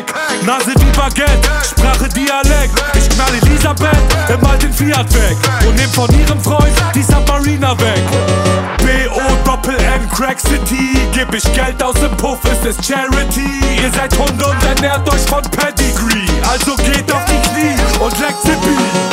Gepäck. Nase wie Baguette, Sprache Dialekt. Ich knall Elisabeth im alten Fiat weg und nehm von ihrem Freund die Submariner weg. B-O-Doppel-N, Crack City. Geb ich Geld aus dem Puff, ist es Charity. Ihr seid Hunde und ernährt euch von Pedigree. Also geht auf die Knie und leckt Zippy.